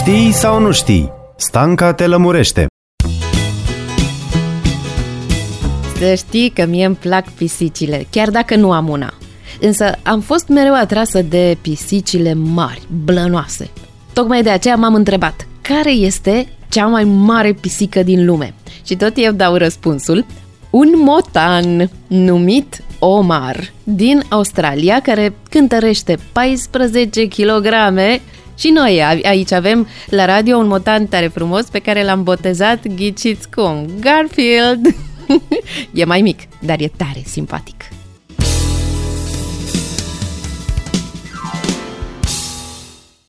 Știi sau nu știi? Stanca te lămurește. Să știi că mie îmi plac pisicile, chiar dacă nu am una. Însă am fost mereu atrasă de pisicile mari, blănoase. Tocmai de aceea m-am întrebat, care este cea mai mare pisică din lume? Și tot eu dau răspunsul, un motan numit Omar din Australia, care cântărește 14 kg. Și noi aici avem la radio un motan tare frumos pe care l-am botezat, ghiciți cum, Garfield. E mai mic, dar e tare simpatic.